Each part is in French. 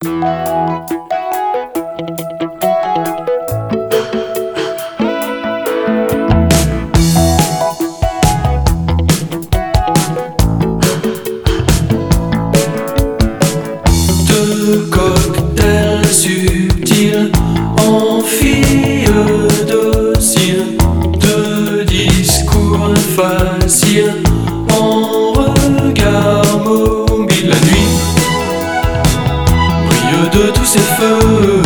Deux cocktails subtils en filles dociles, deux discours faciles en regard mobile. La nuit brille de tous ses feux.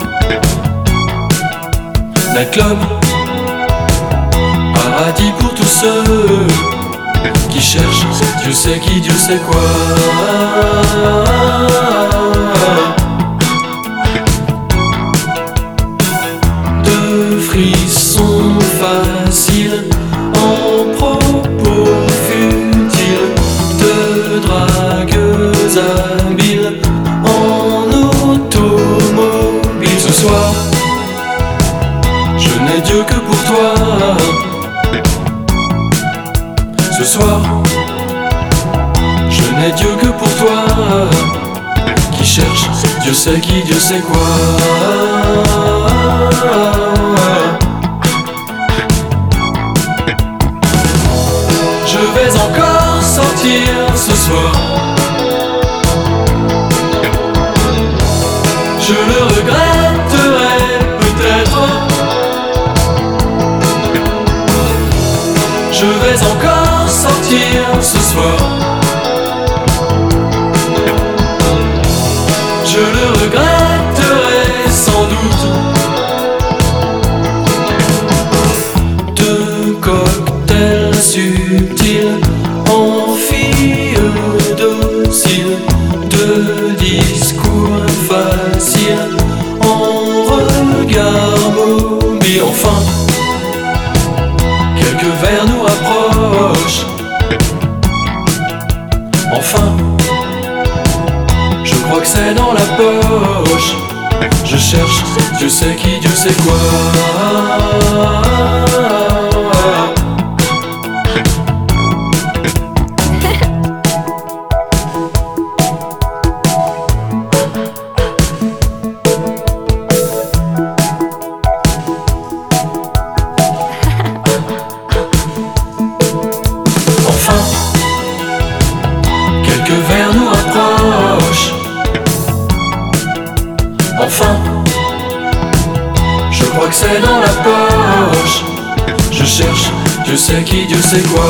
Nightclub, paradis pour tous ceux qui cherchent Dieu sait qui, Dieu sait quoi. Deux frissons faciles en propos futiles, deux dragueuses habiles en automobile. Ce soir, je n'ai Dieu que pour toi. Ce soir, je n'ai Dieu que pour toi, qui cherche Dieu sait qui, Dieu sait quoi. Je vais encore sortir ce soir. Je le regretterai peut-être. Je vais encore sortir ce soir. Je le regretterai sans doute. Deux cocktails subtils en filles dociles, deux discours faciles en regard mobile. Enfin, quelques verres nous rapprochent. Enfin, je crois que c'est dans la poche. Je cherche Dieu sait qui, Dieu sait quoi. Enfin, quelques verres nous rapprochent. Enfin, je crois que c'est dans la poche. Je cherche Dieu sait qui, Dieu sait quoi.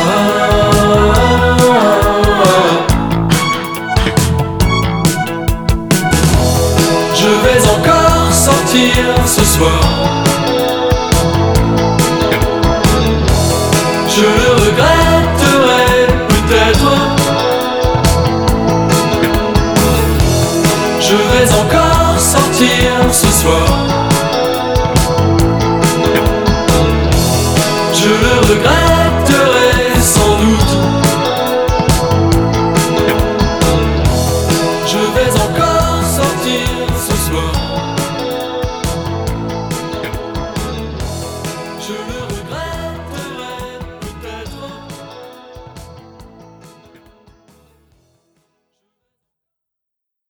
Je vais encore sortir ce soir. Je le regretterai peut-être. Je vais encore sortir ce soir. Je le regrette.